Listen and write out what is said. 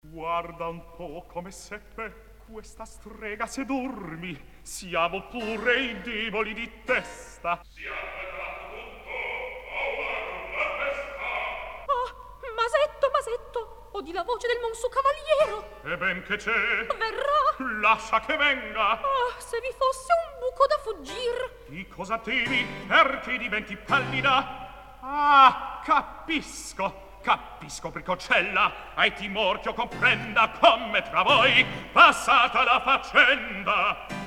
Guarda un po' come seppe questa strega sedurmi. Siamo pure i deboli di testa. Si è afferrato tutto a una testa. Ah, Masetto, Masetto, odi la voce del monsu cavaliero. E ben che c'è. Verrà. Lascia che venga. Ah, se vi fosse un buco da fuggir. Di cosa temi? Perché diventi pallida? Ah, capisco. Capisco, Bricocella, hai timor che io comprenda come tra voi passata la faccenda.